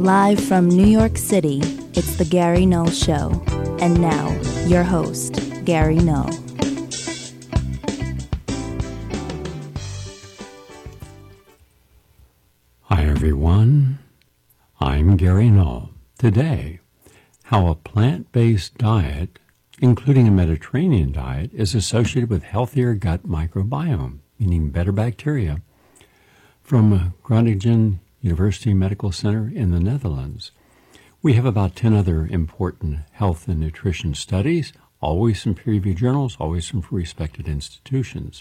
Live from New York City, it's The Gary Null Show. And now, your host, Gary Null. Hi everyone, I'm Gary Null. Today, how a plant-based diet, including a Mediterranean diet, is associated with healthier gut microbiome, meaning better bacteria, from Groningen University Medical Center in the Netherlands. We have about 10 other important health and nutrition studies, always from peer-reviewed journals, always from respected institutions.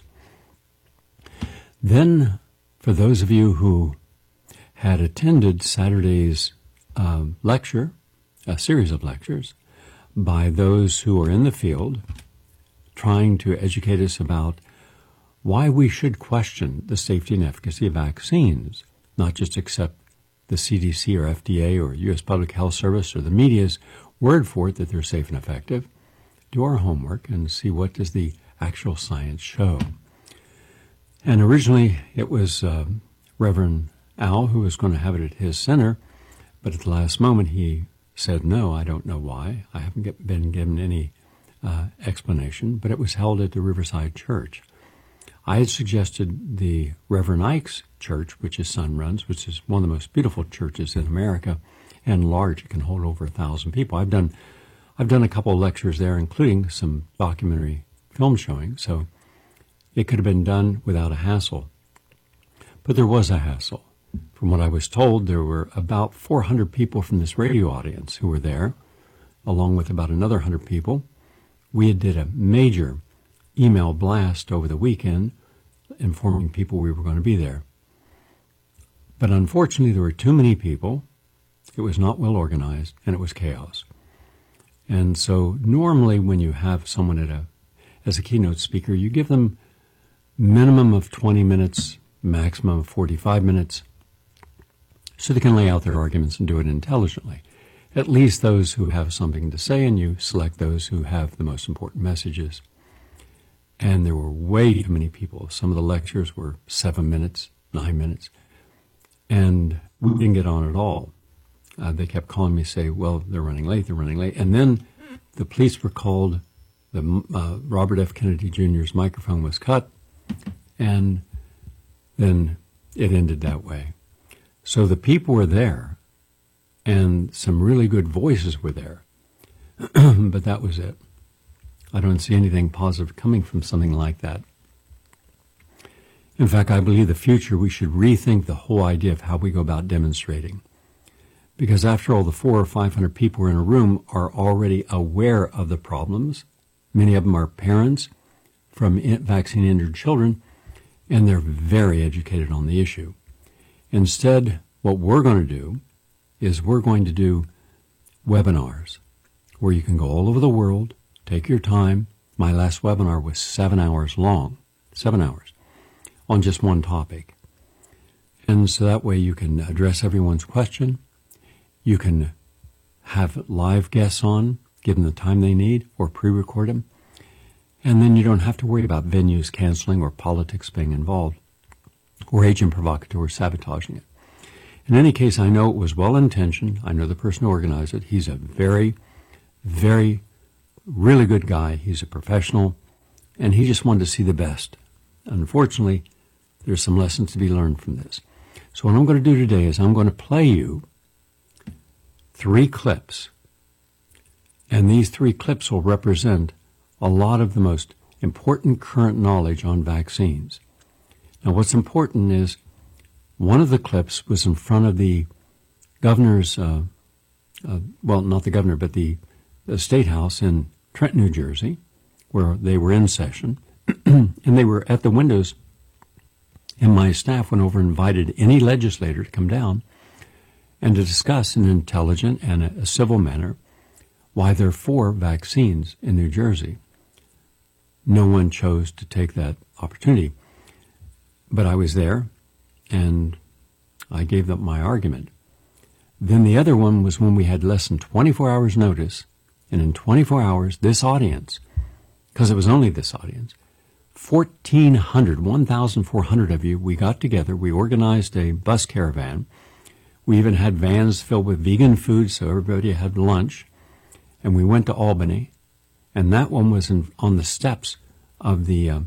Then, for those of you who had attended Saturday's lecture, a series of lectures, by those who are in the field trying to educate us about why we should question the safety and efficacy of vaccines, not just accept the CDC or FDA or U.S. Public Health Service or the media's word for it that they're safe and effective. Do our homework and see what does the actual science show. And originally it was Reverend Al who was going to have it at his center, but at the last moment he said, no, I don't know why. I haven't been given any explanation, but it was held at the Riverside Church. I had suggested the Reverend Ike's church, which his son runs, which is one of the most beautiful churches in America, and large. It can hold over 1,000 people. I've done a couple of lectures there, including some documentary film showing, so it could have been done without a hassle. But there was a hassle. From what I was told, there were about 400 people from this radio audience who were there, along with about another 100 people. We did a major email blast over the weekend informing people we were going to be there. But unfortunately, there were too many people. It was not well organized, and it was chaos. And so normally when you have someone as a keynote speaker, you give them minimum of 20 minutes, maximum of 45 minutes, so they can lay out their arguments and do it intelligently. At least those who have something to say, and you select those who have the most important messages. And there were way too many people. Some of the lectures were 7 minutes, 9 minutes, and we didn't get on at all. They kept calling me, say, well, they're running late. And then the police were called, Robert F. Kennedy Jr.'s microphone was cut, and then it ended that way. So the people were there, and some really good voices were there, but that was it. I don't see anything positive coming from something like that. In fact, I believe the future we should rethink the whole idea of how we go about demonstrating. Because after all, the 400 or 500 people who are in a room are already aware of the problems. Many of them are parents from vaccine-injured children, and they're very educated on the issue. Instead, what we're going to do is we're going to do webinars where you can go all over the world, take your time. My last webinar was 7 hours long, 7 hours, on just one topic. And so that way you can address everyone's question. You can have live guests on, give them the time they need, or pre-record them. And then you don't have to worry about venues canceling or politics being involved, or agent provocateurs sabotaging it. In any case, I know it was well-intentioned. I know the person who organized it. He's a very, very, really good guy. He's a professional, and he just wanted to see the best. Unfortunately, there's some lessons to be learned from this. So what I'm going to do today is I'm going to play you 3 clips, and these 3 clips will represent a lot of the most important current knowledge on vaccines. Now, what's important is one of the clips was in front of the governor's, well, not the governor, but the State House in Trenton, New Jersey, where they were in session, and they were at the windows, and my staff went over and invited any legislator to come down and to discuss in an intelligent and a civil manner why there are 4 vaccines in New Jersey. No one chose to take that opportunity. But I was there, and I gave them my argument. Then the other one was when we had less than 24 hours notice, and in 24 hours, this audience, because it was only this audience, 1,400 of you, we got together, we organized a bus caravan, We even had vans filled with vegan food, so everybody had lunch. And we went to Albany, and that one was on the steps of the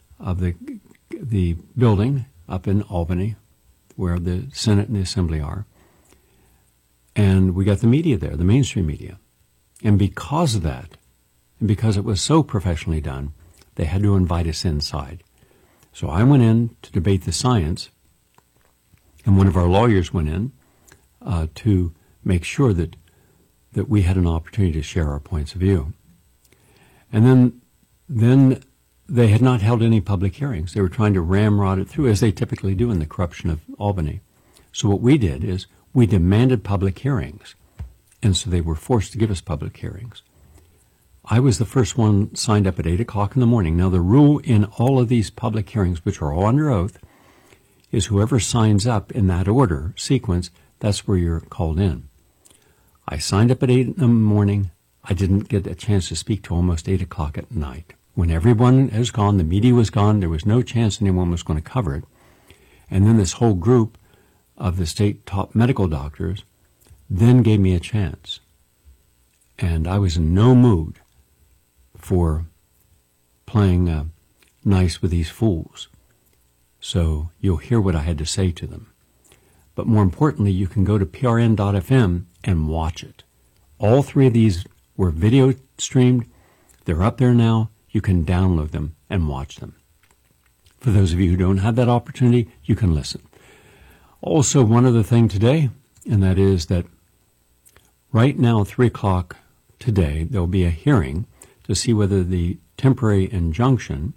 building up in Albany, where the Senate and the Assembly are. And we got the media there, the mainstream media. And because of that, and because it was so professionally done, they had to invite us inside. So I went in to debate the science, and one of our lawyers went in to make sure that we had an opportunity to share our points of view. And then they had not held any public hearings. They were trying to ramrod it through, as they typically do in the corruption of Albany. So what we did is we demanded public hearings, and so they were forced to give us public hearings. I was the first one signed up at 8 o'clock in the morning. Now, the rule in all of these public hearings, which are all under oath, is whoever signs up in that order, sequence, that's where you're called in. I signed up at 8 in the morning. I didn't get a chance to speak till almost 8 o'clock at night. When everyone has gone, the media was gone, there was no chance anyone was going to cover it. And then this whole group of the state top medical doctors then gave me a chance. And I was in no mood for playing nice with these fools. So you'll hear what I had to say to them. But more importantly, you can go to prn.fm and watch it. All three of these were video streamed. They're up there now. You can download them and watch them. For those of you who don't have that opportunity, you can listen. Also, one other thing today, and that is that right now, 3 o'clock today, there will be a hearing to see whether the temporary injunction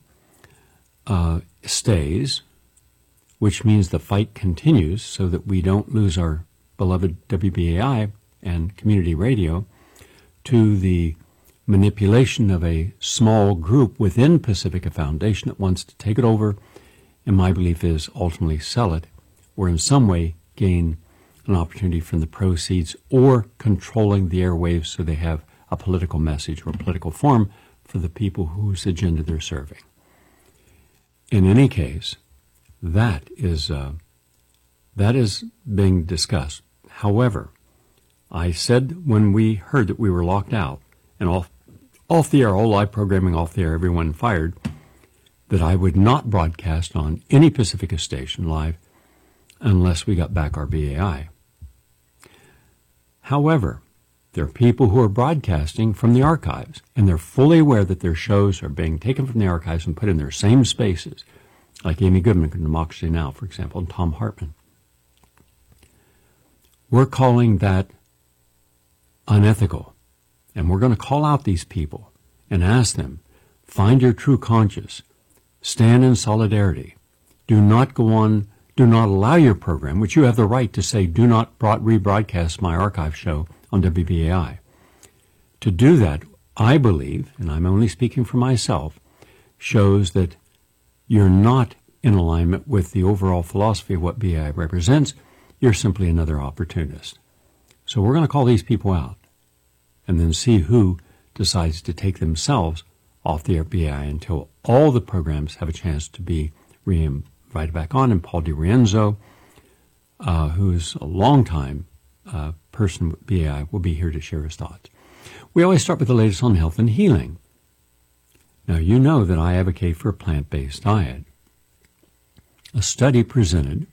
stays, which means the fight continues so that we don't lose our beloved WBAI and community radio to the manipulation of a small group within Pacifica Foundation that wants to take it over, and my belief is ultimately sell it, or in some way gain an opportunity from the proceeds, or controlling the airwaves so they have a political message or a political form for the people whose agenda they're serving. In any case, that is being discussed. However, I said when we heard that we were locked out and off the air, all live programming off the air, everyone fired, that I would not broadcast on any Pacifica station live unless we got back our BAI. However, there are people who are broadcasting from the archives, and they're fully aware that their shows are being taken from the archives and put in their same spaces, like Amy Goodman from Democracy Now!, for example, and Tom Hartman. We're calling that unethical, and we're going to call out these people and ask them, find your true conscience, stand in solidarity, do not go on, do not allow your program, which you have the right to say, do not rebroadcast my archive show on WBAI. To do that, I believe, and I'm only speaking for myself, shows that you're not in alignment with the overall philosophy of what BAI represents. You're simply another opportunist. So we're going to call these people out and then see who decides to take themselves off the BAI until all the programs have a chance to be invited back on. And Paul DiRienzo, who's a long-time person with BAI, will be here to share his thoughts. We always start with the latest on health and healing. Now, you know that I advocate for a plant-based diet. A study presented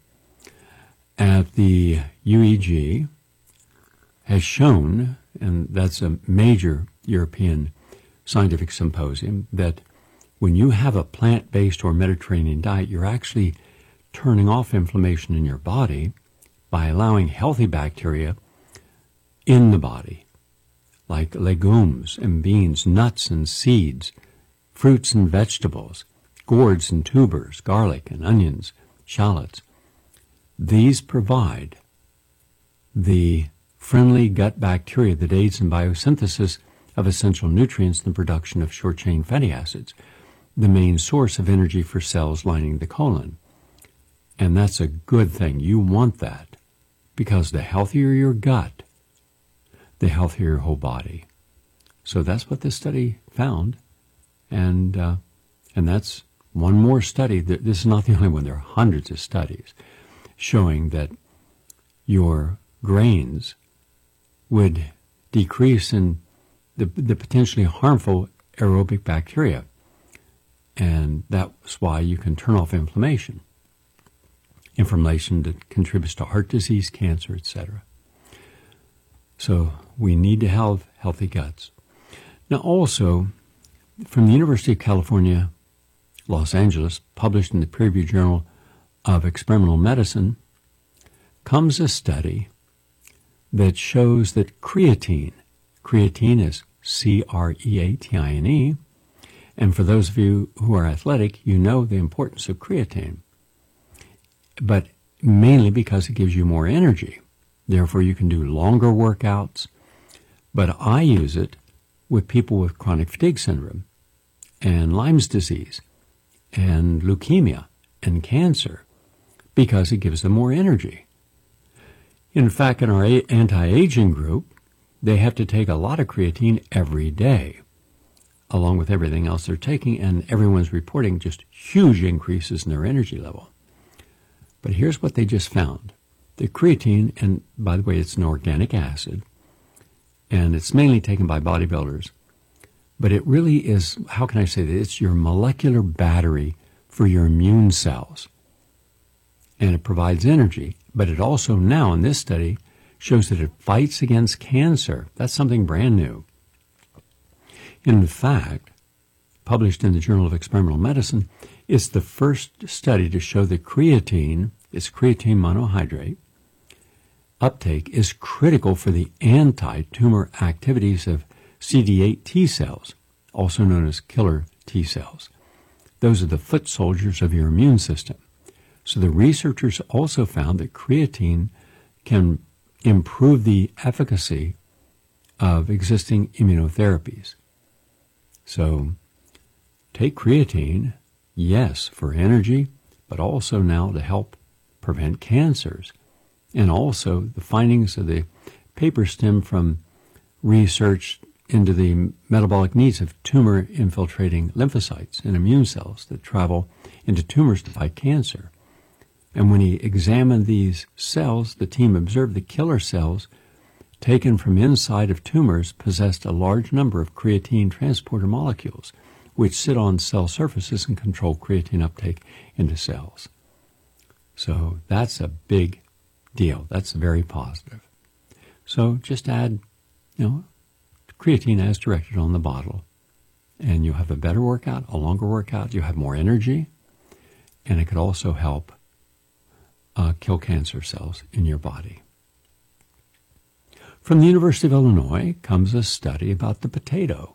at the UEG has shown, and that's a major European scientific symposium, that when you have a plant-based or Mediterranean diet, you're actually turning off inflammation in your body by allowing healthy bacteria in the body, like legumes and beans, nuts and seeds, fruits and vegetables, gourds and tubers, garlic and onions, shallots. These provide the friendly gut bacteria that aids in biosynthesis of essential nutrients and the production of short-chain fatty acids, the main source of energy for cells lining the colon. And that's a good thing. You want that, because the healthier your gut, the healthier your whole body. So that's what this study found, and that's one more study. This is not the only one. There are hundreds of studies showing that your grains would decrease in the potentially harmful aerobic bacteria. And that's why you can turn off inflammation. Inflammation that contributes to heart disease, cancer, etc. So we need to have healthy guts. Now also, from the University of California, Los Angeles, published in the peer-reviewed Journal of Experimental Medicine, comes a study that shows that creatine is creatine, and for those of you who are athletic, you know the importance of creatine, but mainly because it gives you more energy. Therefore, you can do longer workouts, but I use it with people with chronic fatigue syndrome and Lyme's disease and leukemia and cancer because it gives them more energy. In fact, in our anti-aging group, they have to take a lot of creatine every day, along with everything else they're taking, and everyone's reporting just huge increases in their energy level. But here's what they just found. The creatine, and by the way, it's an organic acid, and it's mainly taken by bodybuilders, but it really is, how can I say that? It's your molecular battery for your immune cells. And it provides energy, but it also now, in this study, shows that it fights against cancer. That's something brand new. In fact, published in the Journal of Experimental Medicine, it's the first study to show that creatine, it's creatine monohydrate, uptake is critical for the anti-tumor activities of CD8 T cells, also known as killer T cells. Those are the foot soldiers of your immune system. So the researchers also found that creatine can improve the efficacy of existing immunotherapies. So take creatine, yes, for energy, but also now to help prevent cancers. And also the findings of the paper stem from research into the metabolic needs of tumor-infiltrating lymphocytes and immune cells that travel into tumors to fight cancer. And when he examined these cells, the team observed the killer cells taken from inside of tumors possessed a large number of creatine transporter molecules, which sit on cell surfaces and control creatine uptake into cells. So that's a big deal. That's very positive. So just add, creatine as directed on the bottle, and you'll have a better workout, a longer workout. You'll have more energy, and it could also help kill cancer cells in your body. From the University of Illinois comes a study about the potato.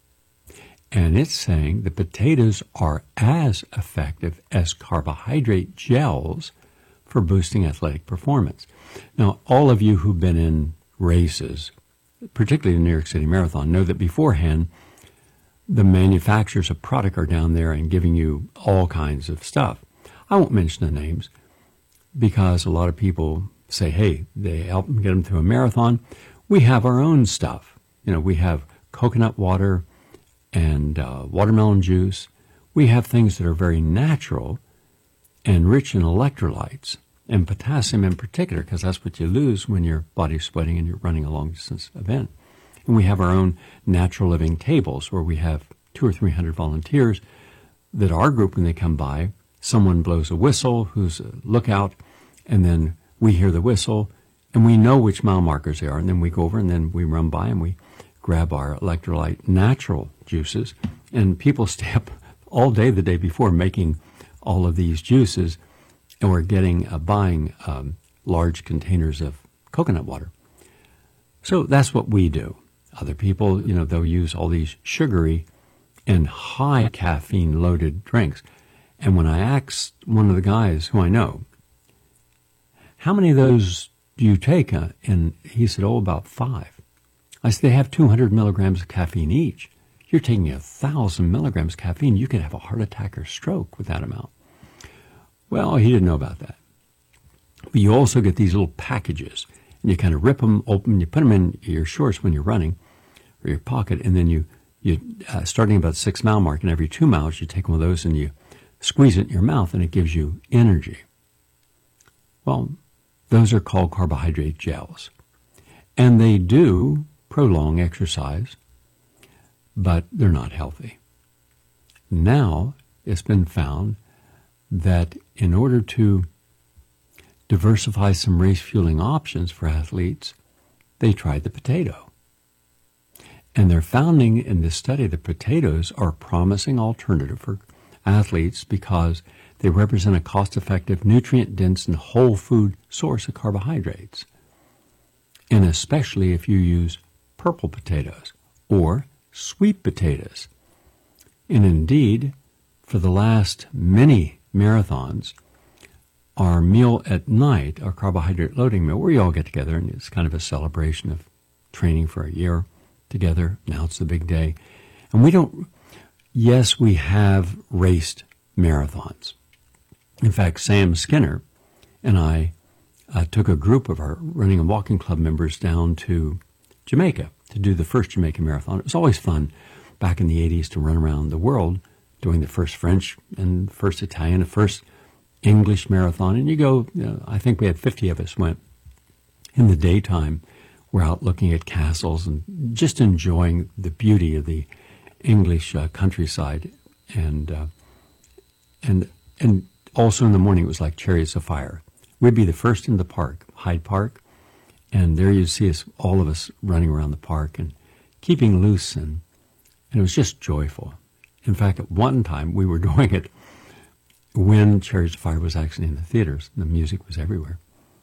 And it's saying the potatoes are as effective as carbohydrate gels for boosting athletic performance. Now, all of you who've been in races, particularly the New York City Marathon, know that beforehand, the manufacturers of product are down there and giving you all kinds of stuff. I won't mention the names because a lot of people say, hey, they help them get them through a marathon. We have our own stuff. We have coconut water and watermelon juice. We have things that are very natural and rich in electrolytes and potassium in particular, because that's what you lose when your body's sweating and you're running a long-distance event. And we have our own natural living tables where we have 200 or 300 volunteers that our group, when they come by, someone blows a whistle who's a lookout, and then we hear the whistle, and we know which mile markers they are, and then we go over and then we run by and we grab our electrolyte natural juices, and people stay up all day the day before making all of these juices, and we're buying large containers of coconut water. So that's what we do. Other people, they'll use all these sugary and high caffeine loaded drinks. And when I asked one of the guys who I know, how many of those do you take? And he said, about 5. I said, they have 200 milligrams of caffeine each. You're taking 1,000 milligrams of caffeine. You could have a heart attack or stroke with that amount. Well, he didn't know about that. But you also get these little packages, and you kind of rip them open. You put them in your shorts when you're running, or your pocket, and then you starting about the 6-mile mark, and every 2 miles you take one of those and you squeeze it in your mouth, and it gives you energy. Well, Those are called carbohydrate gels. And they do prolong exercise, but they're not healthy. Now it's been found that in order to diversify some race fueling options for athletes, they tried the potato. And they're finding in this study that potatoes are a promising alternative for athletes because they represent a cost-effective, nutrient-dense, and whole food source of carbohydrates. And especially if you use purple potatoes or sweet potatoes. And indeed, for the last many marathons, our meal at night, our carbohydrate loading meal, where you all get together, and it's kind of a celebration of training for a year together. Now it's the big day. And yes, we have raced marathons. In fact, Sam Skinner and I took a group of our running and walking club members down to Jamaica to do the first Jamaican marathon. It was always fun back in the 80s to run around the world doing the first French and first Italian, the first English marathon. And you go, I think we had 50 of us went in the daytime. We're out looking at castles and just enjoying the beauty of the English countryside. And also in the morning, it was like chariots of fire. We'd be the first in the park, Hyde Park, and there you'd see us, all of us running around the park and keeping loose, and it was just joyful. In fact, at one time, we were doing it when Chariots of Fire was actually in the theaters. The music was everywhere.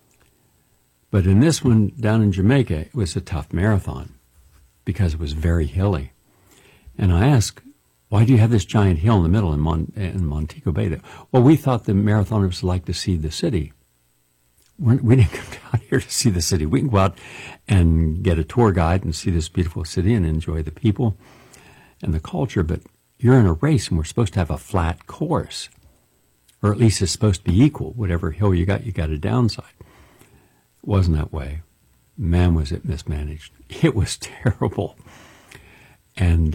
But in this one, down in Jamaica, it was a tough marathon because it was very hilly. And I asked, why do you have this giant hill in the middle in Montego Bay? Well, we thought the marathoners would like to see the city. We didn't come down here to see the city. We can go out and get a tour guide and see this beautiful city and enjoy the people and the culture, but you're in a race and we're supposed to have a flat course, or at least it's supposed to be equal. Whatever hill you got a downside. It wasn't that way. Man, was it mismanaged. It was terrible. And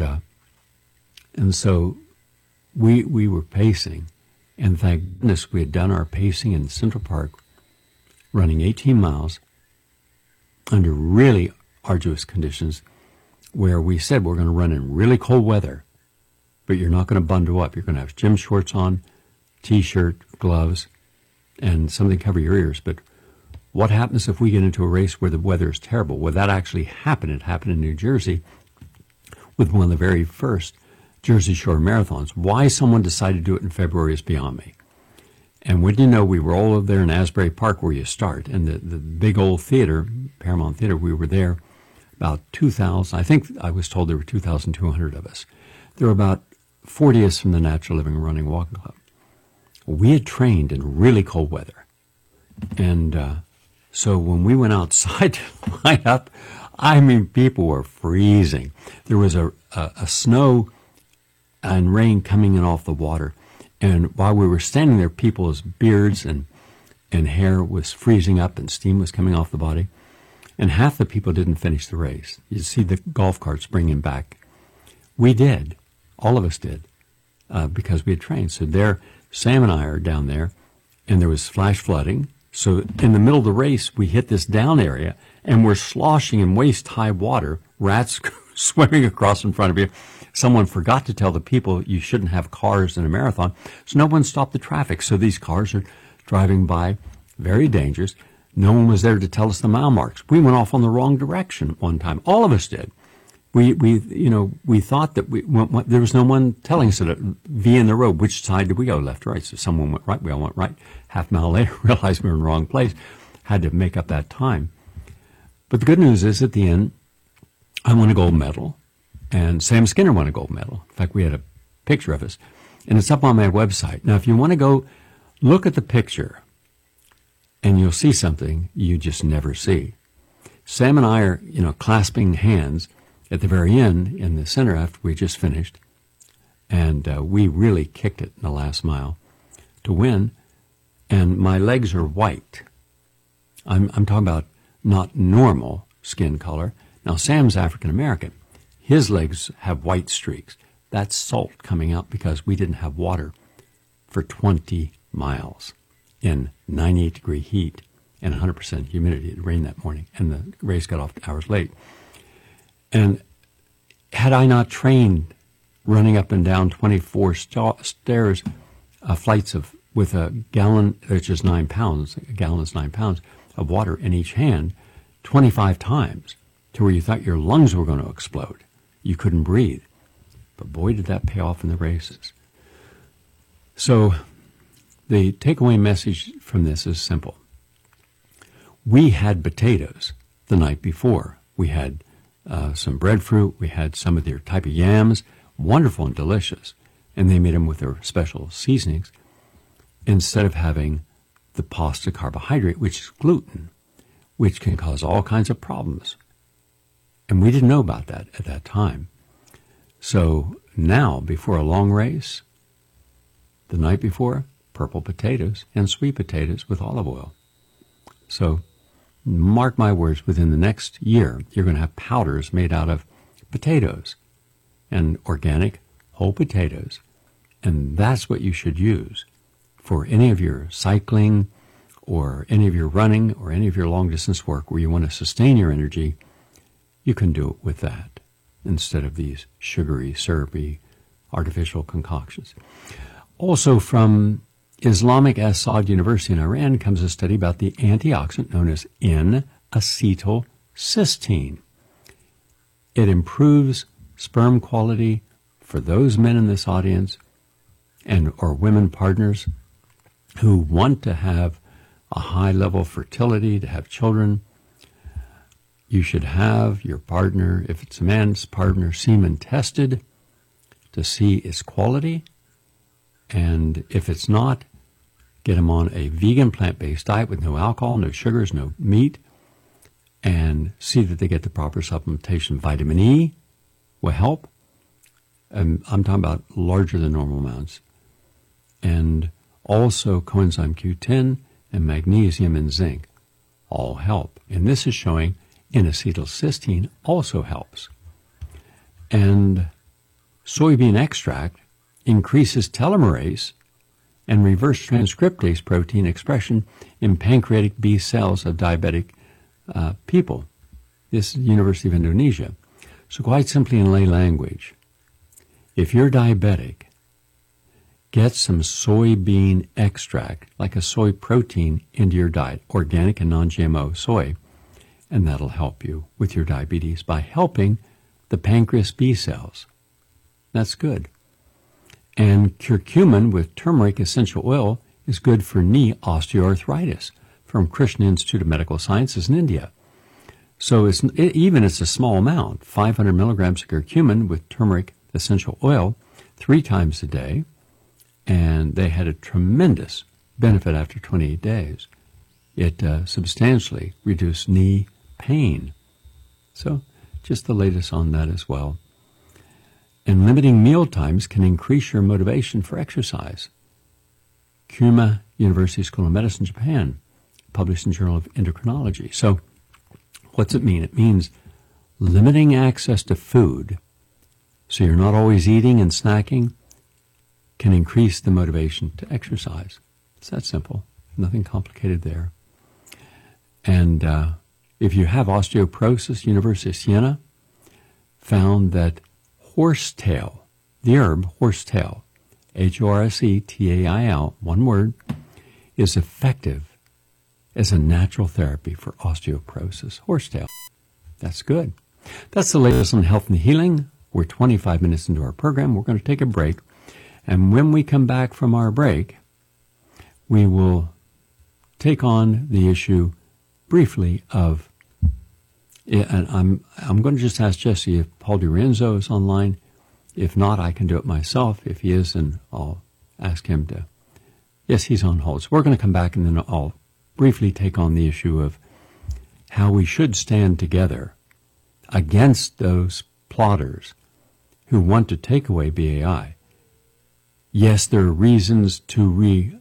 so we were pacing, and thank goodness we had done our pacing in Central Park, running 18 miles under really arduous conditions where we said we're going to run in really cold weather, but you're not going to bundle up. You're going to have gym shorts on, T-shirt, gloves, and something to cover your ears. But what happens if we get into a race where the weather is terrible? Well, that actually happened. It happened in New Jersey with one of the very first Jersey Shore marathons. Why someone decided to do it in February is beyond me. And wouldn't you know, we were all over there in Asbury Park where you start. And the big old theater, Paramount Theater, we were there about 2,000. I think I was told there were 2,200 of us. There were about 40 of us from the Natural Living Running Walking Club. We had trained in really cold weather. And so when we went outside to line up, I mean, people were freezing. There was a snow and rain coming in off the water. And while we were standing there, people's beards and hair was freezing up and steam was coming off the body. And half the people didn't finish the race. You see the golf carts bringing back. We did. All of us did because we had trained. So there, Sam and I are down there, and there was flash flooding. So in the middle of the race, we hit this down area, and we're sloshing in waist-high water, rats swimming across in front of you. Someone forgot to tell the people you shouldn't have cars in a marathon, so no one stopped the traffic. So these cars are driving by, very dangerous. No one was there to tell us the mile marks. We went off on the wrong direction one time. All of us did. We thought that there was no one telling us that V in the road. Which side did we go, left or right? So someone went right. We all went right. Half a mile later, realized we were in the wrong place. Had to make up that time. But the good news is, at the end, I won a gold medal, and Sam Skinner won a gold medal. In fact, we had a picture of us, and it's up on my website. Now, if you want to go look at the picture, and you'll see something you just never see. Sam and I are, clasping hands at the very end in the center after we just finished, and we really kicked it in the last mile to win, and my legs are white. I'm talking about not normal skin color. Now, Sam's African American. His legs have white streaks. That's salt coming out because we didn't have water for 20 miles in 98-degree heat and 100% humidity. It rained that morning, and the race got off hours late. And had I not trained running up and down 24 stairs, flights with a gallon, which is 9 pounds, a gallon is 9 pounds, of water in each hand, 25 times, to where you thought your lungs were going to explode. You couldn't breathe. But boy, did that pay off in the races. So the takeaway message from this is simple. We had potatoes the night before. We had some breadfruit. We had some of their type of yams, wonderful and delicious. And they made them with their special seasonings instead of having the pasta carbohydrate, which is gluten, which can cause all kinds of problems. And we didn't know about that at that time. So now, before a long race, the night before, purple potatoes and sweet potatoes with olive oil. So mark my words, within the next year, you're going to have powders made out of potatoes and organic whole potatoes. And that's what you should use for any of your cycling or any of your running or any of your long-distance work where you want to sustain your energy. You can do it with that instead of these sugary, syrupy, artificial concoctions. Also from Islamic Assad University in Iran comes a study about the antioxidant known as N-acetylcysteine. It improves sperm quality for those men in this audience and or women partners who want to have a high level of fertility, to have children. You should have your partner, if it's a man's partner, semen tested to see its quality. And if it's not, get them on a vegan plant-based diet with no alcohol, no sugars, no meat, and see that they get the proper supplementation. Vitamin E will help. I'm talking about larger than normal amounts. And also coenzyme Q10 and magnesium and zinc all help. And this is showing N-acetylcysteine also helps. And soybean extract increases telomerase and reverse transcriptase protein expression in pancreatic B cells of diabetic people. This is the University of Indonesia. So quite simply in lay language, if you're diabetic, get some soybean extract, like a soy protein, into your diet, organic and non-GMO soy, and that'll help you with your diabetes by helping the pancreas B cells. That's good. And curcumin with turmeric essential oil is good for knee osteoarthritis from Krishna Institute of Medical Sciences in India. So it's a small amount, 500 milligrams of curcumin with turmeric essential oil 3 times a day, and they had a tremendous benefit after 28 days. It substantially reduced knee pain. So just the latest on that as well. And limiting meal times can increase your motivation for exercise. Kuma University School of Medicine, Japan, published in Journal of Endocrinology. So what's it mean? It means limiting access to food so you're not always eating and snacking can increase the motivation to exercise. It's that simple. Nothing complicated there. And if you have osteoporosis, University of Siena found that horsetail, the herb horsetail, Horsetail, one word, is effective as a natural therapy for osteoporosis. Horsetail. That's good. That's the latest on health and healing. We're 25 minutes into our program. We're going to take a break. And when we come back from our break, we will take on the issue briefly of, and I'm going to just ask Jesse if Paul DiRienzo is online. If not, I can do it myself. If he is, then I'll ask him to. Yes, he's on hold. So we're going to come back and then I'll briefly take on the issue of how we should stand together against those plotters who want to take away BAI. Yes, there are reasons to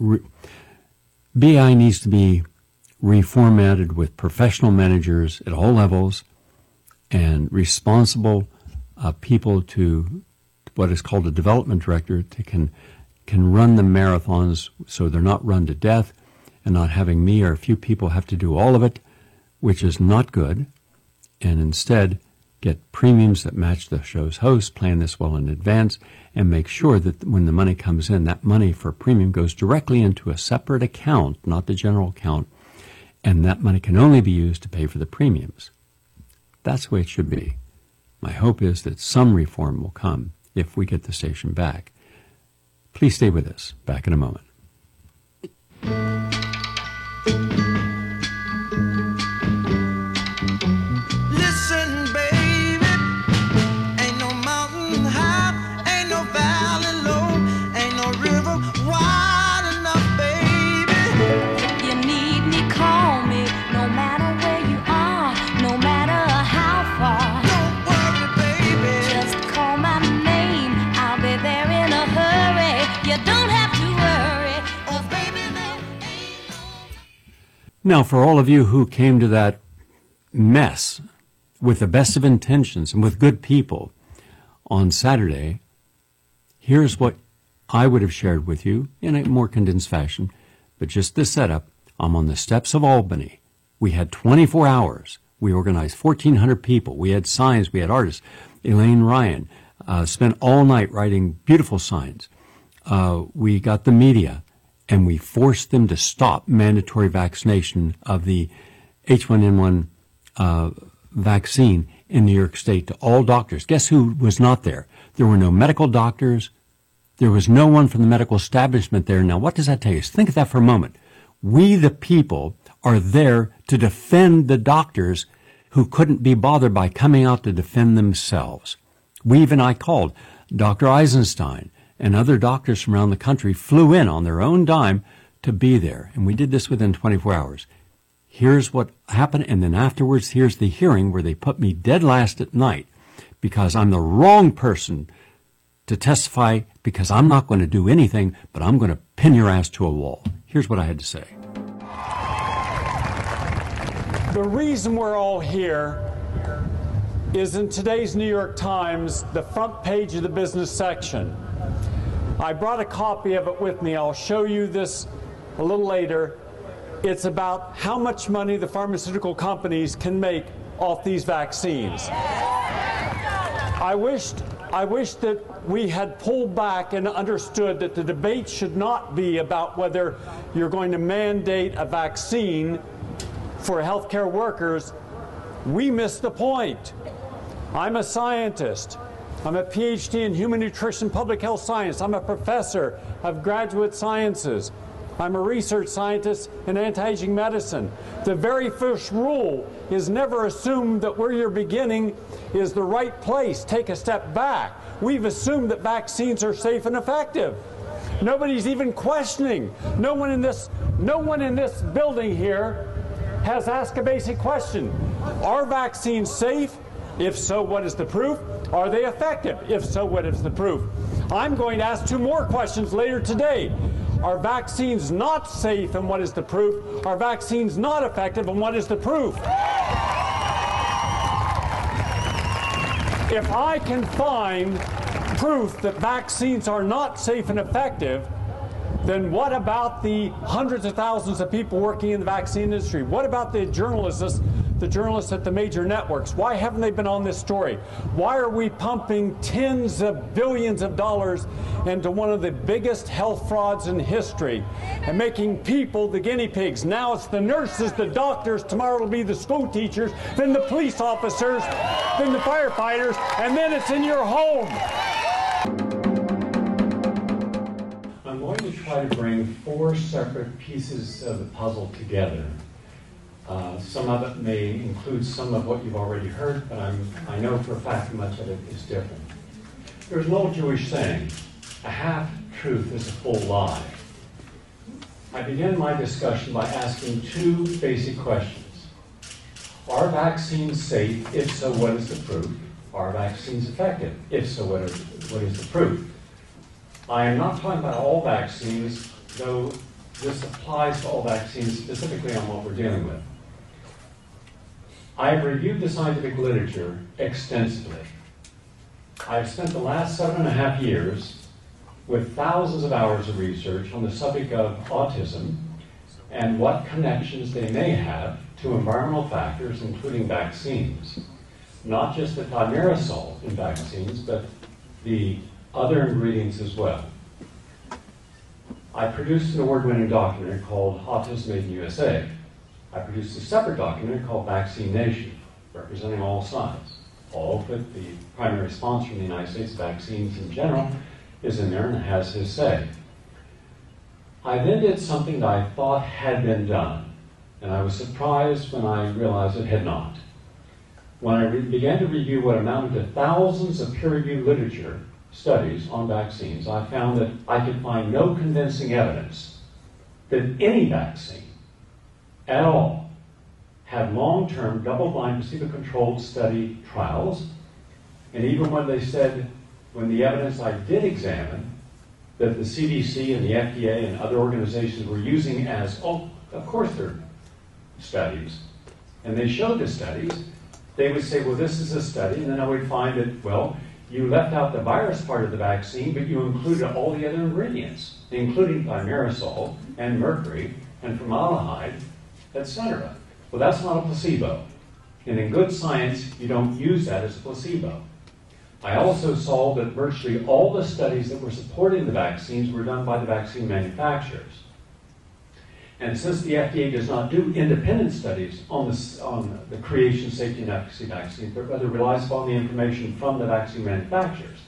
BAI needs to be reformatted with professional managers at all levels and responsible people to what is called a development director to can run the marathons so they're not run to death and not having me or a few people have to do all of it, which is not good, and instead get premiums that match the show's host, plan this well in advance, and make sure that when the money comes in, that money for premium goes directly into a separate account, not the general account, and that money can only be used to pay for the premiums. That's the way it should be. My hope is that some reform will come if we get the station back. Please stay with us. Back in a moment. Listen, baby, ain't no mountain high, ain't no valley low, ain't no river wide enough, baby. You need me, call me, no matter where you are, no matter how far. Don't worry, baby. Just call my name, I'll be there in a hurry. You don't have to worry, 'cause baby, there ain't no... Now, for all of you who came to that mess with the best of intentions and with good people on Saturday, here's what I would have shared with you in a more condensed fashion. But just the setup, I'm on the steps of Albany. We had 24 hours. We organized 1,400 people. We had signs. We had artists. Elaine Ryan spent all night writing beautiful signs. We got the media, and we forced them to stop mandatory vaccination of the H1N1 vaccine in New York State to all doctors. Guess who was not there? There were no medical doctors. There was no one from the medical establishment there. Now, what does that tell you? Think of that for a moment. We, the people, are there to defend the doctors who couldn't be bothered by coming out to defend themselves. I called Dr. Eisenstein, and other doctors from around the country flew in on their own dime to be there. And we did this within 24 hours. Here's what happened, and then afterwards, here's the hearing where they put me dead last at night because I'm the wrong person to testify, because I'm not going to do anything, but I'm going to pin your ass to a wall. Here's what I had to say. The reason we're all here is in today's New York Times, the front page of the business section. I brought a copy of it with me. I'll show you this a little later. It's about how much money the pharmaceutical companies can make off these vaccines. I wish that we had pulled back and understood that the debate should not be about whether you're going to mandate a vaccine for healthcare workers. We missed the point. I'm a scientist. I'm a PhD in human nutrition, public health science. I'm a professor of graduate sciences. I'm a research scientist in anti-aging medicine. The very first rule is never assume that where you're beginning is the right place. Take a step back. We've assumed that vaccines are safe and effective. Nobody's even questioning. No one in this building here has asked a basic question. Are vaccines safe? If so, what is the proof? Are they effective? If so, what is the proof? I'm going to ask two more questions later today. Are vaccines not safe, and what is the proof? Are vaccines not effective, and what is the proof? If I can find proof that vaccines are not safe and effective, then what about the hundreds of thousands of people working in the vaccine industry? What about the journalists at the major networks? Why haven't they been on this story? Why are we pumping tens of billions of dollars into one of the biggest health frauds in history and making people the guinea pigs? Now it's the nurses, the doctors, tomorrow it'll be the school teachers, then the police officers, then the firefighters, and then it's in your home. I'm going to try to bring four separate pieces of the puzzle together. Some of it may include some of what you've already heard, but I know for a fact that much of it is different. There's an old Jewish saying, a half-truth is a full lie. I begin my discussion by asking two basic questions. Are vaccines safe? If so, what is the proof? Are vaccines effective? If so, what is the proof? I am not talking about all vaccines, though this applies to all vaccines specifically on what we're dealing with. I've reviewed the scientific literature extensively. I've spent the last 7.5 years with thousands of hours of research on the subject of autism and what connections they may have to environmental factors, including vaccines. Not just the thimerosal in vaccines, but the other ingredients as well. I produced an award-winning documentary called Autism Made in USA. I produced a separate documentary called Vaccine Nation, representing all sides. All but the primary sponsor in the United States, vaccines in general, is in there and has his say. I then did something that I thought had been done, and I was surprised when I realized it had not. When I began to review what amounted to thousands of peer-reviewed literature studies on vaccines, I found that I could find no convincing evidence that any vaccine at all had long-term, double-blind, placebo-controlled study trials. And even when they said, when the evidence I did examine, that the CDC and the FDA and other organizations were using as, oh, of course they're studies, and they showed the studies, they would say, well, this is a study, and then I would find that, well, you left out the virus part of the vaccine, but you included all the other ingredients, including thimerosal and mercury and formaldehyde, etc. Well, that's not a placebo. And in good science, you don't use that as a placebo. I also saw that virtually all the studies that were supporting the vaccines were done by the vaccine manufacturers. And since the FDA does not do independent studies on the creation, safety, and efficacy of vaccines, but rather relies upon the information from the vaccine manufacturers,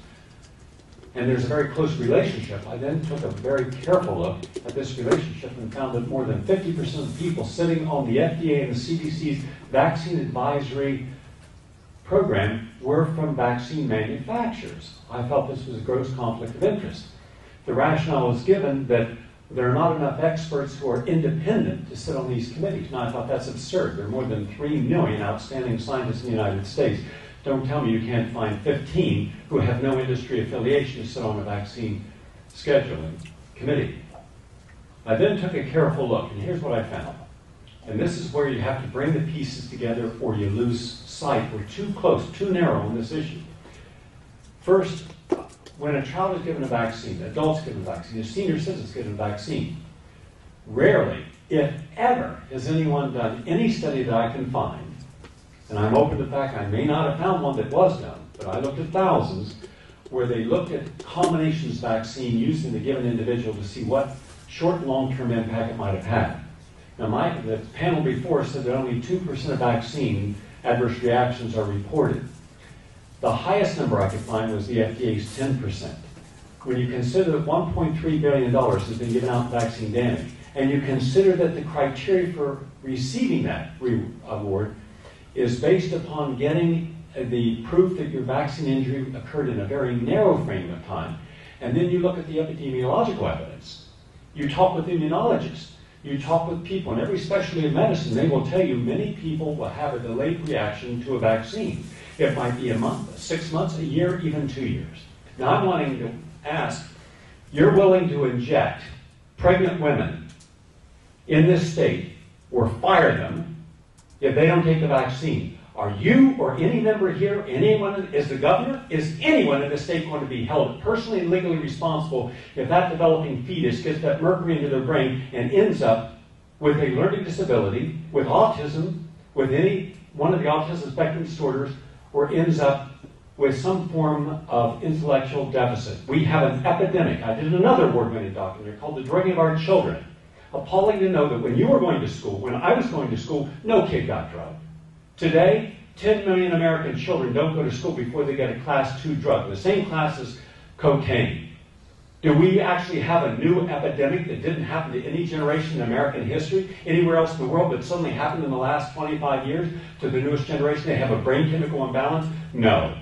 and there's a very close relationship, I then took a very careful look at this relationship and found that more than 50% of people sitting on the FDA and the CDC's vaccine advisory program were from vaccine manufacturers. I felt this was a gross conflict of interest. The rationale was given that there are not enough experts who are independent to sit on these committees. Now, I thought that's absurd. There are more than 3 million outstanding scientists in the United States. Don't tell me you can't find 15 who have no industry affiliation to sit on a vaccine scheduling committee. I then took a careful look, and here's what I found. And this is where you have to bring the pieces together or you lose sight. We're too close, too narrow on this issue. First, when a child is given a vaccine, an adult's given a vaccine, a senior citizen's given a vaccine, rarely, if ever, has anyone done any study that I can find, and I'm open to the fact I may not have found one that was done, but I looked at thousands, where they looked at combinations vaccine used in a given individual to see what short and long-term impact it might have had. Now, the panel before said that only 2% of vaccine adverse reactions are reported. The highest number I could find was the FDA's 10%. When you consider that $1.3 billion has been given out in vaccine damage, and you consider that the criteria for receiving that award is based upon getting the proof that your vaccine injury occurred in a very narrow frame of time, and then you look at the epidemiological evidence. You talk with immunologists. You talk with people, and every specialty of medicine, they will tell you many people will have a delayed reaction to a vaccine. It might be a month, 6 months, a year, even 2 years. Now, I'm wanting to ask, you're willing to inject pregnant women in this state or fire them if they don't take the vaccine. Are you or any member here, anyone, is the governor, is anyone in the state going to be held personally and legally responsible if that developing fetus gets that mercury into their brain and ends up with a learning disability, with autism, with any one of the autism spectrum disorders, or ends up with some form of intellectual deficit? We have an epidemic. I did another award-winning documentary called The Drugging of Our Children. Appalling to know that when you were going to school, when I was going to school, no kid got drugged. Today, 10 million American children don't go to school before they get a class 2 drug, the same class as cocaine. Do we actually have a new epidemic that didn't happen to any generation in American history, anywhere else in the world, but suddenly happened in the last 25 years to the newest generation? They have a brain chemical imbalance? No.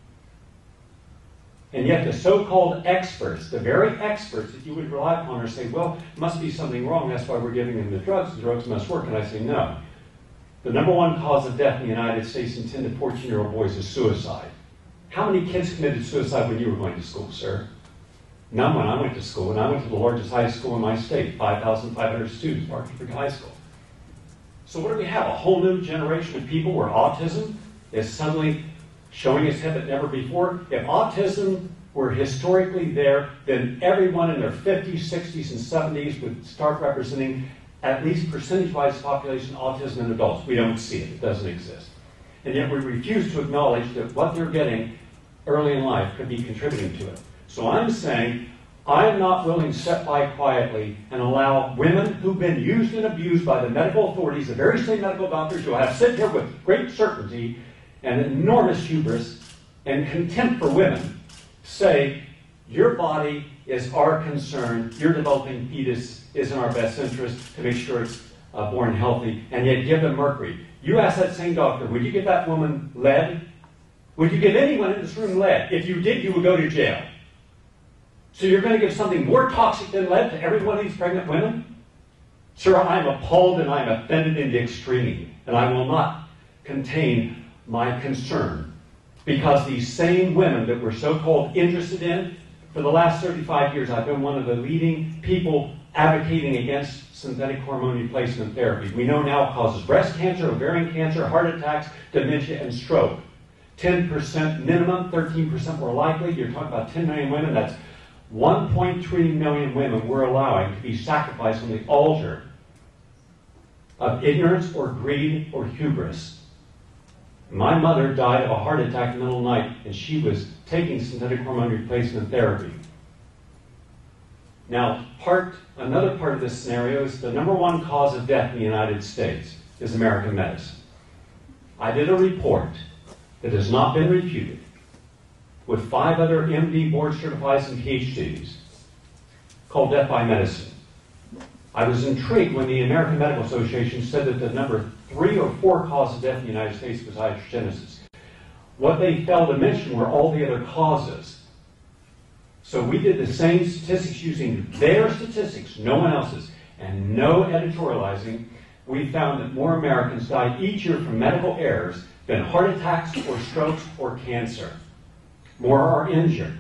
And yet the so-called experts, the very experts that you would rely upon, are saying, well, must be something wrong, that's why we're giving them the drugs must work. And I say, no. The number one cause of death in the United States in 10 to 14-year-old boys is suicide. How many kids committed suicide when you were going to school, sir? None when I went to school, and I went to the largest high school in my state, 5,500 students, Parkersburg High School. So what do we have? A whole new generation of people where autism is suddenly showing its head like never before? If autism were historically there, then everyone in their 50s, 60s, and 70s would start representing at least percentage-wise population, autism in adults. We don't see it. It doesn't exist. And yet we refuse to acknowledge that what they're getting early in life could be contributing to it. So I'm saying I'm not willing to sit by quietly and allow women who've been used and abused by the medical authorities, the very same medical doctors who have sit here with great certainty and enormous hubris and contempt for women, say, your body is our concern, your developing fetus is in our best interest to make sure it's born healthy, and yet give them mercury. You ask that same doctor, would you give that woman lead? Would you give anyone in this room lead? If you did, you would go to jail. So you're going to give something more toxic than lead to every one of these pregnant women? Sir, I'm appalled and I'm offended in the extreme, and I will not contain my concern, because these same women that we're so-called interested in, for the last 35 years, I've been one of the leading people advocating against synthetic hormone replacement therapy. We know now it causes breast cancer, ovarian cancer, heart attacks, dementia, and stroke. 10% minimum, 13% more likely. You're talking about 10 million women. That's 1.3 million women we're allowing to be sacrificed on the altar of ignorance or greed or hubris. My mother died of a heart attack in the middle of the night, and she was taking synthetic hormone replacement therapy. Now, another part of this scenario is the number one cause of death in the United States is American medicine. I did a report that has not been refuted with 5 other MD board certifieds and PhDs called Death by Medicine. I was intrigued when the American Medical Association said that the number 3 or 4 cause of death in the United States was iatrogenesis. What they failed to mention were all the other causes. So we did the same statistics using their statistics, no one else's, and no editorializing. We found that more Americans died each year from medical errors than heart attacks or strokes or cancer. More are injured.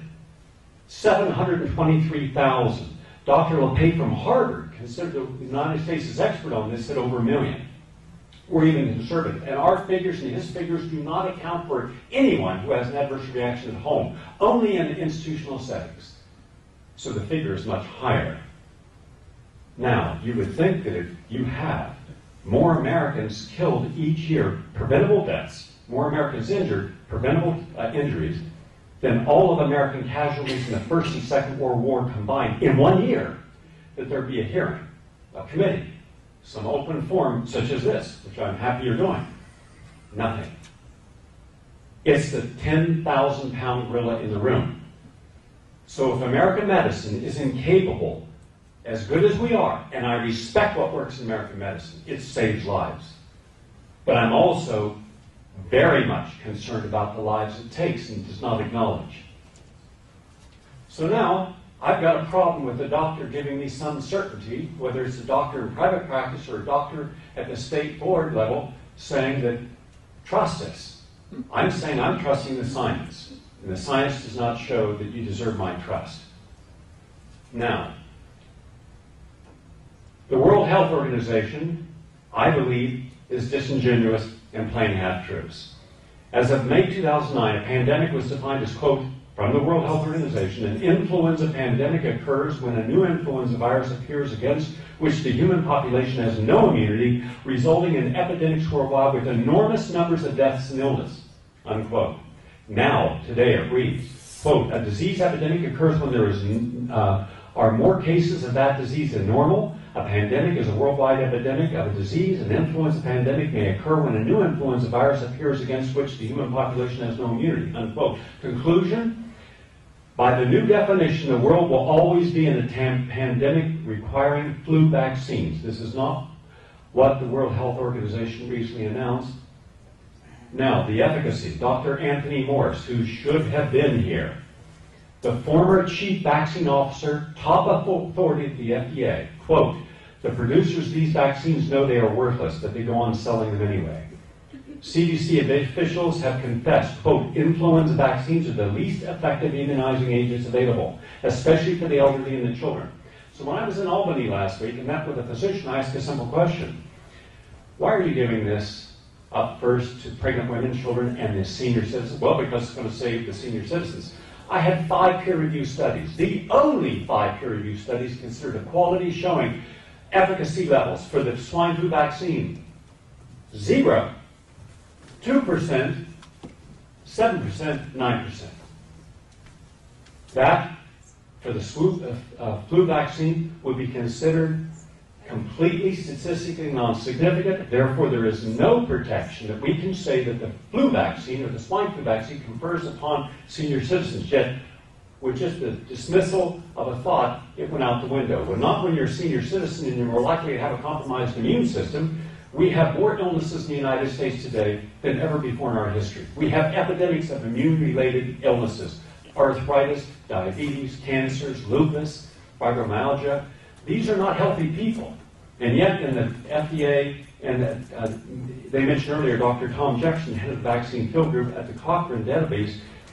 723,000. Dr. LePay from Harvard, considered the United States' expert on this, said over 1 million. We're even conservative. And our figures and his figures do not account for anyone who has an adverse reaction at home, only in institutional settings. So the figure is much higher. Now, you would think that if you have more Americans killed each year, preventable deaths, more Americans injured, preventable injuries, than all of American casualties in the First and Second World War combined in 1 year, that there'd be a hearing, a committee, some open forum such as this, which I'm happy you're doing. Nothing. It's the 10,000-pound gorilla in the room. So if American medicine is incapable, as good as we are, and I respect what works in American medicine, it saves lives. But I'm also very much concerned about the lives it takes and does not acknowledge. So now, I've got a problem with a doctor giving me some certainty, whether it's a doctor in private practice or a doctor at the state board level, saying that, trust us. I'm saying I'm trusting the science, and the science does not show that you deserve my trust. Now, the World Health Organization, I believe, is disingenuous and playing half-truths. As of May 2009, a pandemic was defined as, quote, from the World Health Organization, an influenza pandemic occurs when a new influenza virus appears against which the human population has no immunity, resulting in epidemics worldwide with enormous numbers of deaths and illness, unquote. Now, today it reads, quote, a disease epidemic occurs when there are more cases of that disease than normal. A pandemic is a worldwide epidemic of a disease. An influenza pandemic may occur when a new influenza virus appears against which the human population has no immunity, unquote. Conclusion, by the new definition, the world will always be in a pandemic requiring flu vaccines. This is not what the World Health Organization recently announced. Now, the efficacy. Dr. Anthony Morris, who should have been here, the former chief vaccine officer, top authority at the FDA, quote, the producers of these vaccines know they are worthless, but they go on selling them anyway. CDC officials have confessed, quote, influenza vaccines are the least effective immunizing agents available, especially for the elderly and the children. So when I was in Albany last week and met with a physician, I asked a simple question. Why are you giving this up first to pregnant women, children, and the senior citizens? Well, because it's going to save the senior citizens. I had 5 peer-reviewed studies. The only 5 peer-reviewed studies considered a quality showing efficacy levels for the swine flu vaccine. 0, 2%, 7%, 9%. That, for the flu vaccine, would be considered completely statistically non-significant. Therefore, there is no protection that we can say that the flu vaccine or the swine flu vaccine confers upon senior citizens. Yet, with just the dismissal of a thought, it went out the window. Well, not when you're a senior citizen and you're more likely to have a compromised immune system. We have more illnesses in the United States today than ever before in our history. We have epidemics of immune-related illnesses: arthritis, diabetes, cancers, lupus, fibromyalgia. These are not healthy people. And yet, in the FDA, and they mentioned earlier, Dr. Tom Jefferson, head of the vaccine field group at the Cochrane database,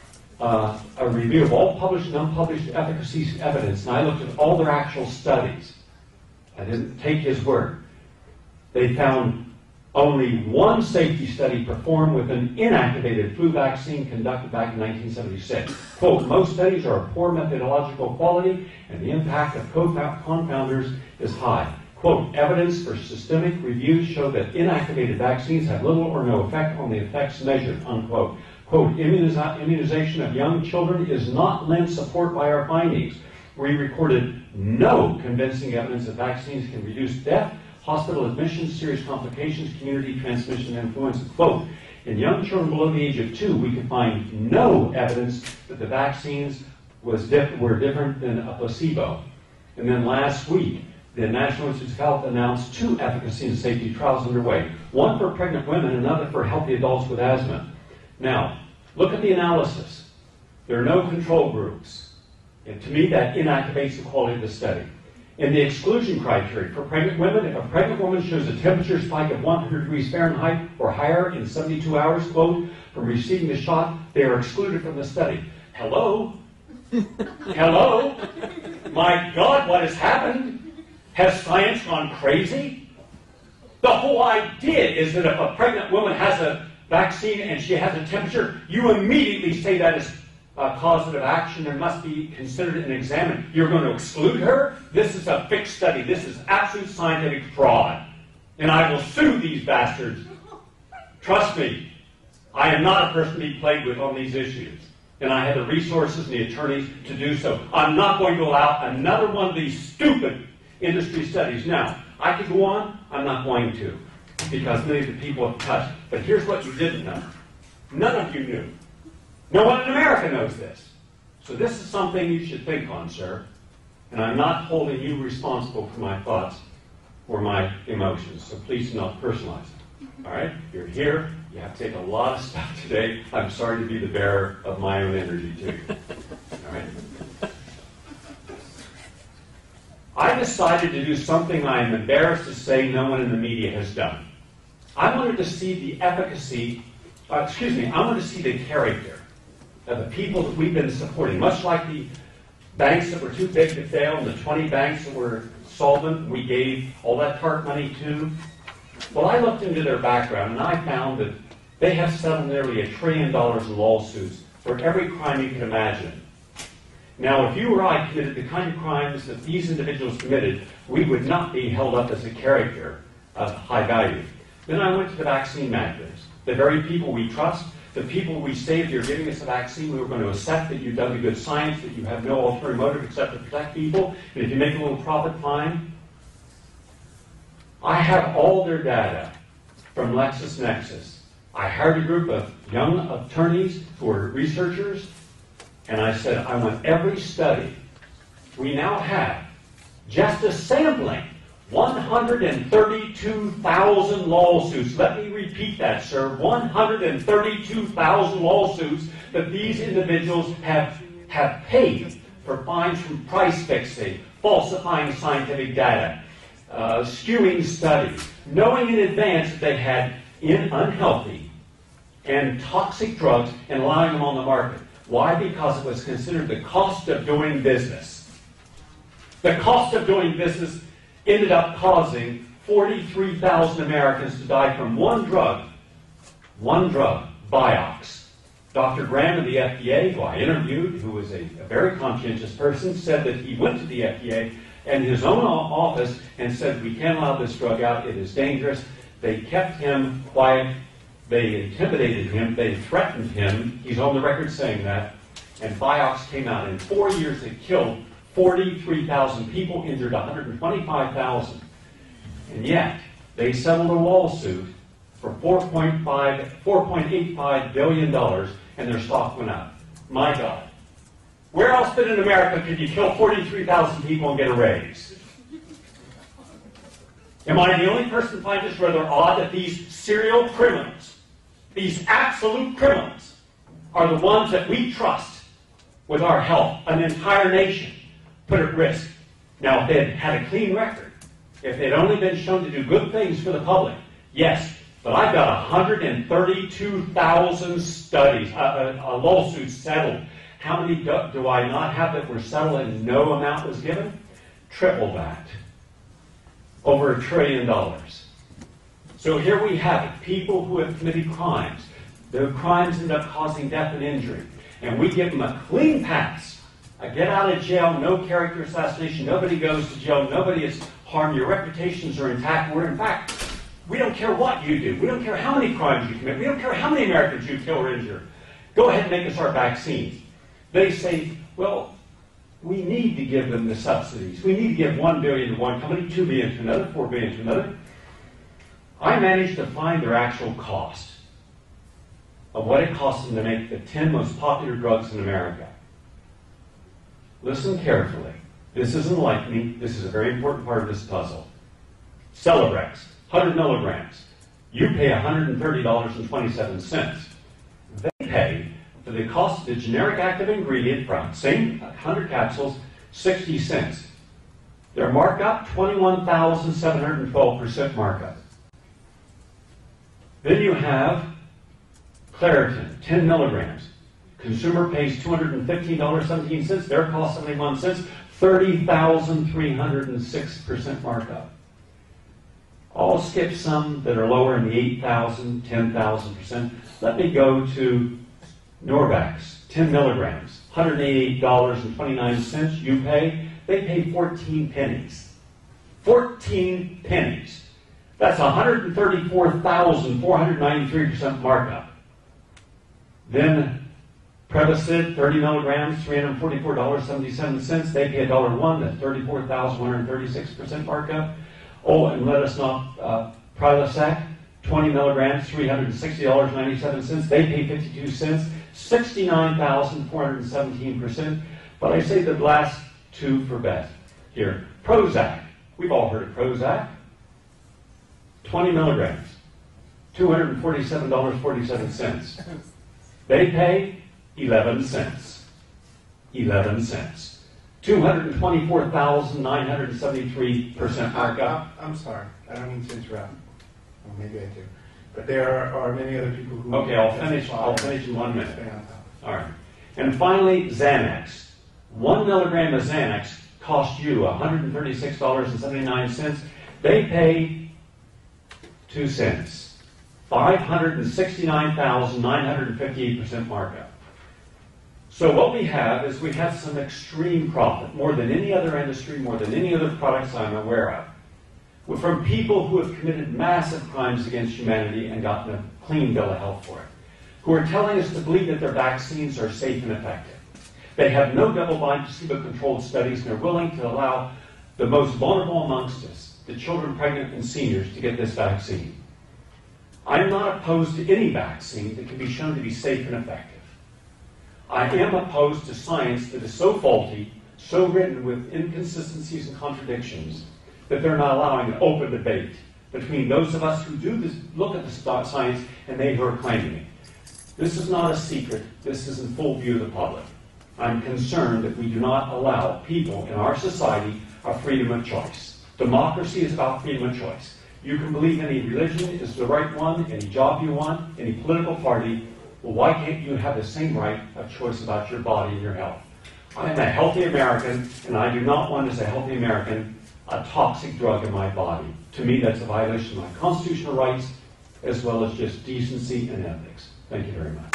a review of all published and unpublished efficacy evidence, and I looked at all their actual studies. I didn't take his word. They found only one safety study performed with an inactivated flu vaccine conducted back in 1976. Quote, most studies are of poor methodological quality and the impact of confounders is high. Quote, evidence for systemic reviews show that inactivated vaccines have little or no effect on the effects measured, unquote. Quote, immunization of young children is not lent support by our findings. We recorded no convincing evidence that vaccines can reduce death, hospital admissions, serious complications, community transmission, and influenza. Quote, in young children below the age of 2, we could find no evidence that the vaccines were different than a placebo. And then last week, the National Institutes of Health announced 2 efficacy and safety trials underway, one for pregnant women and another for healthy adults with asthma. Now, look at the analysis. There are no control groups. And to me, that inactivates the quality of the study. In the exclusion criteria for pregnant women, if a pregnant woman shows a temperature spike of 100 degrees Fahrenheit or higher in 72 hours, quote, from receiving the shot, they are excluded from the study. Hello? Hello? My God, what has happened? Has science gone crazy? The whole idea is that if a pregnant woman has a vaccine and she has a temperature, you immediately say that is causative action and must be considered and examined. You're going to exclude her? This is a fixed study. This is absolute scientific fraud. And I will sue these bastards. Trust me, I am not a person to be played with on these issues. And I have the resources and the attorneys to do so. I'm not going to allow another one of these stupid industry studies. Now, I could go on. I'm not going to, because many of the people have touched. But here's what you didn't know. None of you knew. No one in America knows this. So this is something you should think on, sir. And I'm not holding you responsible for my thoughts or my emotions. So please do not personalize it. All right? You're here. You have to take a lot of stuff today. I'm sorry to be the bearer of my own energy, too. All right? I decided to do something I am embarrassed to say no one in the media has done. I wanted to see the efficacy, I wanted to see the character of the people that we've been supporting, much like the banks that were too big to fail and the 20 banks that were solvent we gave all that TARP money to. Well, I looked into their background and I found that they have settled nearly $1 trillion in lawsuits for every crime you can imagine. Now, if you or I committed the kind of crimes that these individuals committed, we would not be held up as a character of high value. Then I went to the vaccine managers, the very people we trust, the people we say, if you're giving us a vaccine, we were going to accept that you've done the good science, that you have no ulterior motive except to protect people, and if you make a little profit, fine. I have all their data from LexisNexis. I hired a group of young attorneys who are researchers, and I said, I want every study. We now have just a sampling, 132,000 lawsuits. Let me repeat that, sir. 132,000 lawsuits that these individuals have paid for fines from price fixing, falsifying scientific data, skewing studies, knowing in advance that they had unhealthy and toxic drugs and allowing them on the market. Why? Because it was considered the cost of doing business. The cost of doing business ended up causing 43,000 Americans to die from one drug, Vioxx. Dr. Graham of the FDA, who I interviewed, who was a very conscientious person, said that he went to the FDA and his own office and said, we can't allow this drug out, it is dangerous. They kept him quiet, they intimidated him, they threatened him, he's on the record saying that, and Vioxx came out. In 4 years it killed 43,000 people, injured 125,000. And yet, they settled a lawsuit for $4.85 billion, and their stock went up. My God. Where else but in America could you kill 43,000 people and get a raise? Am I the only person who finds this rather odd that these serial criminals, these absolute criminals, are the ones that we trust with our health, an entire nation, put at risk? Now, if they had had a clean record, if they'd only been shown to do good things for the public, yes, but I've got 132,000 studies, lawsuits settled. How many do I not have that were settled and no amount was given? Triple that. Over $1 trillion. So here we have it. People who have committed crimes. The crimes end up causing death and injury. And we give them a clean pass. A get out of jail, no character assassination, nobody goes to jail, nobody is harmed, your reputations are intact. In fact, we don't care what you do. We don't care how many crimes you commit. We don't care how many Americans you kill or injure. Go ahead and make us our vaccines. They say, well, we need to give them the subsidies. We need to give $1 billion to one company, $2 billion to another, $4 billion to another. I managed to find their actual cost of what it costs them to make the 10 most popular drugs in America. Listen carefully. This isn't like me. This is a very important part of this puzzle. Celebrex, 100 milligrams. You pay $130.27. They pay for the cost of the generic active ingredient for the same 100 capsules, 60 cents. Their markup, 21,712% markup. Then you have Claritin, 10 milligrams. Consumer pays $215.17. Their cost 71 cents. 30,306% markup. I'll skip some that are lower in the 8,000, 10,000%. Let me go to Norvax, 10 milligrams, $188.29 you pay. They pay 14 pennies. 14 pennies. That's 134,493% markup. Then Prevacid, 30 milligrams, $344.77. They pay $1.01. That's 34,136% markup. Oh, and let us not, Prilosec, 20 milligrams, $360.97. They pay 52 cents, 69,417%. But I say the last two for best here. Prozac. We've all heard of Prozac. 20 milligrams, $247.47. They pay 11 cents. 11 cents. 224,973% markup. I'm sorry. I don't mean to interrupt. Well, maybe I do. But there are many other people who... Okay, I'll finish in 1 minute. All right. And finally, Xanax. 1 milligram of Xanax costs you $136.79. They pay 2 cents. 569,958% markup. So what we have is we have some extreme profit, more than any other industry, more than any other products I'm aware of, from people who have committed massive crimes against humanity and gotten a clean bill of health for it, who are telling us to believe that their vaccines are safe and effective. They have no double-blind, placebo-controlled studies, and they're willing to allow the most vulnerable amongst us, the children, pregnant, and seniors, to get this vaccine. I'm not opposed to any vaccine that can be shown to be safe and effective. I am opposed to science that is so faulty, so written with inconsistencies and contradictions, that they're not allowing an open debate between those of us who do this, look at the science, and they who are claiming it. This is not a secret. This is in full view of the public. I'm concerned that we do not allow people in our society a freedom of choice. Democracy is about freedom of choice. You can believe any religion is the right one, any job you want, any political party. Well, why can't you have the same right of choice about your body and your health? I am a healthy American, and I do not want, as a healthy American, a toxic drug in my body. To me, that's a violation of my constitutional rights, as well as just decency and ethics. Thank you very much.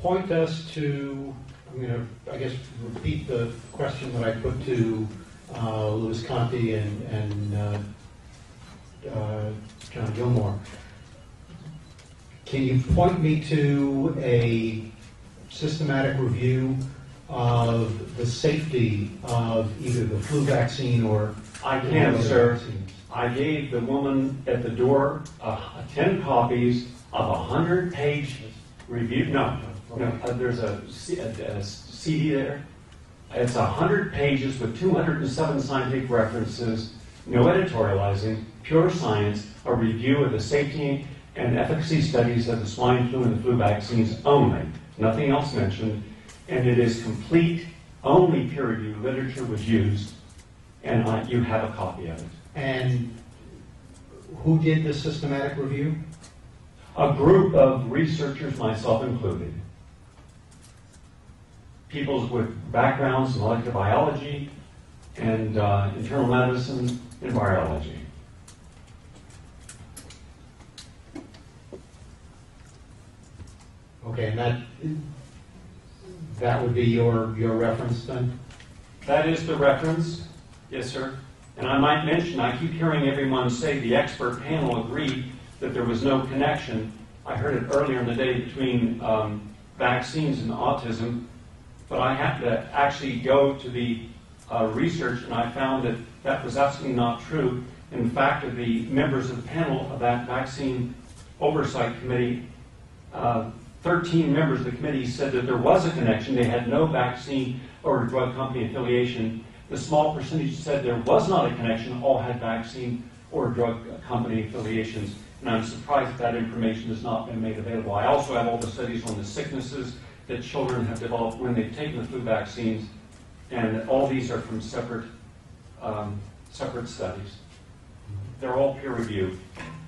point us to, I'm going to, I guess, repeat the question that I put to Louis Conti and John Gilmore. Can you point me to a systematic review of the safety of either the flu vaccine or I can, sir. vaccines? I gave the woman at the door 10 copies of a 100-page review. No, there's a CD there. It's 100 pages with 207 scientific references, no editorializing, pure science, a review of the safety and efficacy studies of the swine flu and the flu vaccines only. Nothing else mentioned. And it is complete, only peer-reviewed literature was used, and you have a copy of it. And who did the systematic review? A group of researchers, myself included. People with backgrounds in molecular biology and internal medicine and virology. Okay, and that would be your reference then? That is the reference, yes, sir. And I might mention, I keep hearing everyone say the expert panel agreed that there was no connection. I heard it earlier in the day between vaccines and autism, but I had to actually go to the research, and I found that that was absolutely not true. In fact, of the members of the panel of that vaccine oversight committee, 13 members of the committee said that there was a connection. They had no vaccine or drug company affiliation. The small percentage said there was not a connection. All had vaccine or drug company affiliations. And I'm surprised that information has not been made available. I also have all the studies on the sicknesses that children have developed when they've taken the flu vaccines. And all these are from separate studies. They're all peer-reviewed.